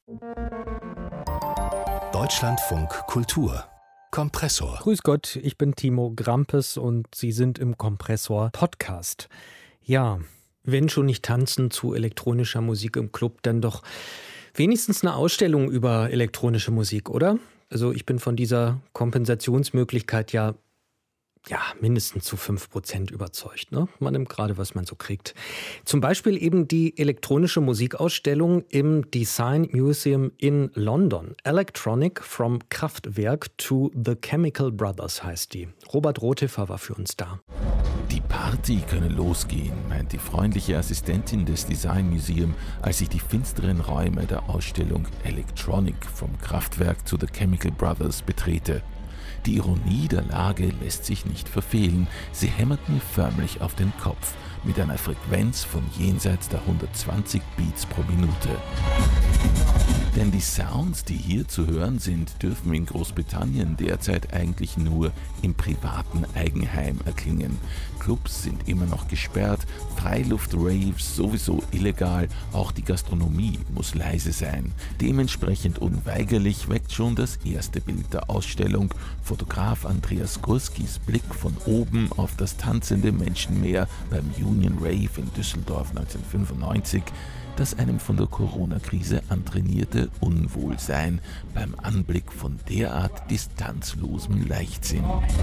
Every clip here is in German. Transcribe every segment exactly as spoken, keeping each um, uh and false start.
Deutschlandfunk Kultur Kompressor. Grüß Gott, ich bin Timo Grampes und Sie sind im Kompressor Podcast. Ja, wenn schon nicht tanzen zu elektronischer Musik im Club, dann doch wenigstens eine Ausstellung über elektronische Musik, oder? Also ich bin von dieser Kompensationsmöglichkeit ja, ja mindestens zu fünf Prozent überzeugt. Ne? Man nimmt gerade, was man so kriegt. Zum Beispiel eben die elektronische Musikausstellung im Design Museum in London. Electronic from Kraftwerk to the Chemical Brothers heißt die. Robert Rothiffer war für uns da. Die Party könne losgehen, meint die freundliche Assistentin des Design Museum, als ich die finsteren Räume der Ausstellung Electronic from Kraftwerk to the Chemical Brothers betrete. Die Ironie der Lage lässt sich nicht verfehlen. Sie hämmert mir förmlich auf den Kopf mit einer Frequenz von jenseits der hundertzwanzig Beats pro Minute. Denn die Sounds, die hier zu hören sind, dürfen in Großbritannien derzeit eigentlich nur im privaten Eigenheim erklingen. Clubs sind immer noch gesperrt, Freiluft-Raves sowieso illegal, auch die Gastronomie muss leise sein. Dementsprechend unweigerlich weckt schon das erste Bild der Ausstellung. Fotograf Andreas Gurskis Blick von oben auf das tanzende Menschenmeer beim Union Rave in Düsseldorf neunzehnhundertfünfundneunzig, das einem von der Corona-Krise antrainierte Unwohlsein beim Anblick von derart distanzlosem Leichtsinn.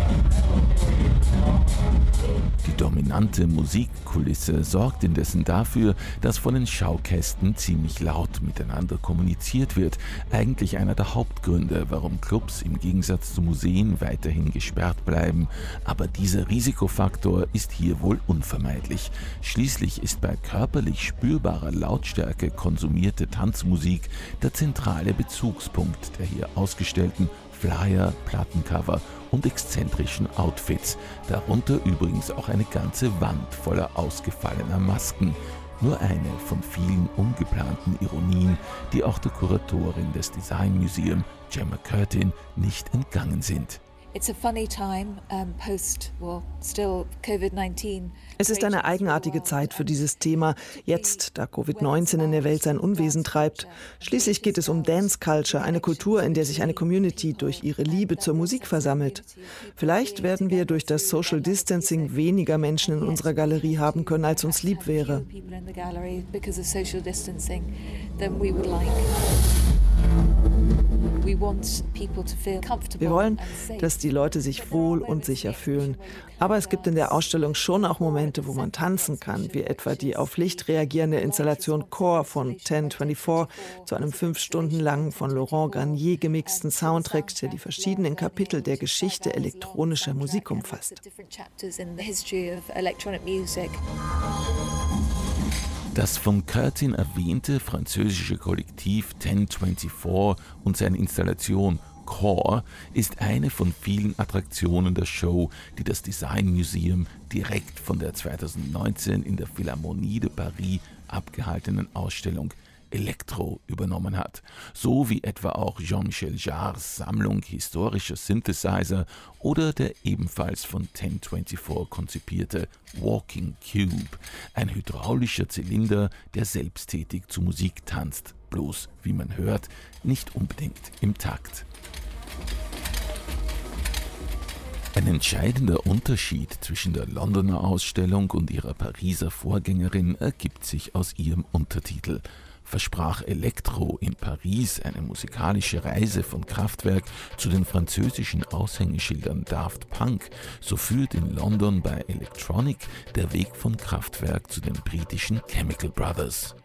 Die dominante Musikkulisse sorgt indessen dafür, dass von den Schaukästen ziemlich laut miteinander kommuniziert wird. Eigentlich einer der Hauptgründe, warum Clubs im Gegensatz zu Museen weiterhin gesperrt bleiben. Aber dieser Risikofaktor ist hier wohl unvermeidlich. Schließlich ist bei körperlich spürbarer Lautstärke Lautstärke konsumierte Tanzmusik der zentrale Bezugspunkt der hier ausgestellten Flyer, Plattencover und exzentrischen Outfits, darunter übrigens auch eine ganze Wand voller ausgefallener Masken. Nur eine von vielen ungeplanten Ironien, die auch der Kuratorin des Design Museum, Gemma Curtin, nicht entgangen sind. Es ist eine eigenartige Zeit für dieses Thema, jetzt, da Covid neunzehn in der Welt sein Unwesen treibt. Schließlich geht es um Dance Culture, eine Kultur, in der sich eine Community durch ihre Liebe zur Musik versammelt. Vielleicht werden wir durch das Social Distancing weniger Menschen in unserer Galerie haben können, als uns lieb wäre. Wir wollen, dass die Leute sich wohl und sicher fühlen. Aber es gibt in der Ausstellung schon auch Momente, wo man tanzen kann, wie etwa die auf Licht reagierende Installation Core von zehn vierundzwanzig zu einem fünf Stunden langen von Laurent Garnier gemixten Soundtrack, der die verschiedenen Kapitel der Geschichte elektronischer Musik umfasst. Das von Curtin erwähnte französische Kollektiv zehn vierundzwanzig und seine Installation Core ist eine von vielen Attraktionen der Show, die das Design Museum direkt von der zweitausendneunzehn in der Philharmonie de Paris abgehaltenen Ausstellung Elektro übernommen hat, so wie etwa auch Jean-Michel Jarres Sammlung historischer Synthesizer oder der ebenfalls von zehn vierundzwanzig konzipierte Walking Cube, ein hydraulischer Zylinder, der selbsttätig zu Musik tanzt, bloß, wie man hört, nicht unbedingt im Takt. Ein entscheidender Unterschied zwischen der Londoner Ausstellung und ihrer Pariser Vorgängerin ergibt sich aus ihrem Untertitel. Versprach Elektro in Paris eine musikalische Reise von Kraftwerk zu den französischen Aushängeschildern Daft Punk, so führt in London bei Electronic der Weg von Kraftwerk zu den britischen Chemical Brothers.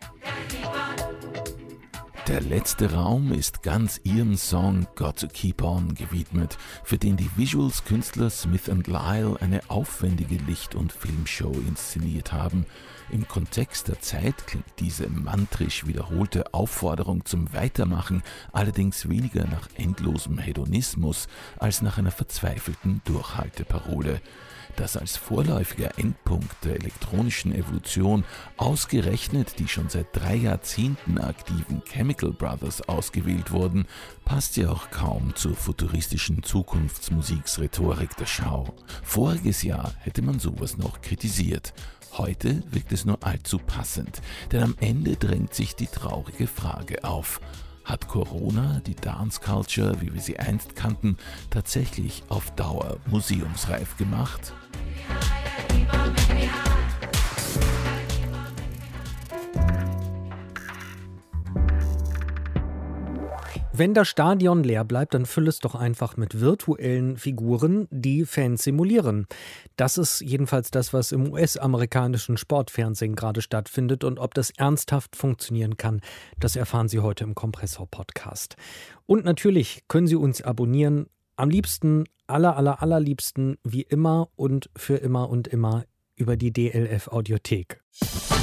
Der letzte Raum ist ganz ihrem Song Got to Keep On gewidmet, für den die Visuals-Künstler Smith and Lyle eine aufwendige Licht- und Filmshow inszeniert haben. Im Kontext der Zeit klingt diese mantrisch wiederholte Aufforderung zum Weitermachen allerdings weniger nach endlosem Hedonismus als nach einer verzweifelten Durchhalteparole. Dass als vorläufiger Endpunkt der elektronischen Evolution ausgerechnet die schon seit drei Jahrzehnten aktiven Chemical Brothers ausgewählt wurden, passt ja auch kaum zur futuristischen Zukunftsmusiksrhetorik der Schau. Voriges Jahr hätte man sowas noch kritisiert. Heute wirkt es nur allzu passend, denn am Ende drängt sich die traurige Frage auf: Hat Corona die Dance Culture, wie wir sie einst kannten, tatsächlich auf Dauer museumsreif gemacht? Wenn das Stadion leer bleibt, dann füll es doch einfach mit virtuellen Figuren, die Fans simulieren. Das ist jedenfalls das, was im U S-amerikanischen Sportfernsehen gerade stattfindet. Und ob das ernsthaft funktionieren kann, das erfahren Sie heute im Kompressor-Podcast. Und natürlich können Sie uns abonnieren. Am liebsten, aller, aller, allerliebsten, wie immer und für immer und immer über die D L F-Audiothek.